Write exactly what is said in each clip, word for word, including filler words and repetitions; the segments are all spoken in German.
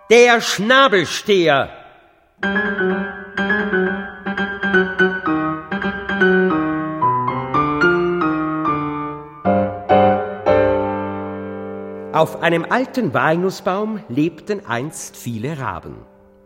Der Schnabelsteher. Auf einem alten Walnussbaum lebten einst viele Raben.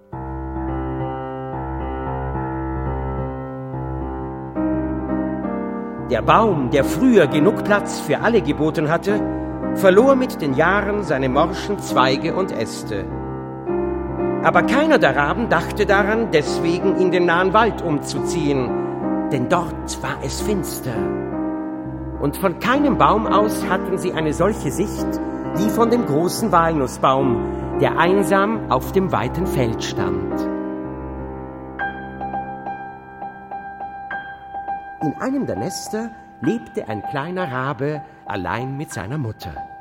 Der Baum, der früher genug Platz für alle geboten hatte, verlor mit den Jahren seine morschen Zweige und Äste. Aber keiner der Raben dachte daran, deswegen in den nahen Wald umzuziehen, denn dort war es finster. Und von keinem Baum aus hatten sie eine solche Sicht wie von dem großen Walnussbaum, der einsam auf dem weiten Feld stand. In einem der Nester lebte ein kleiner Rabe allein mit seiner Mutter.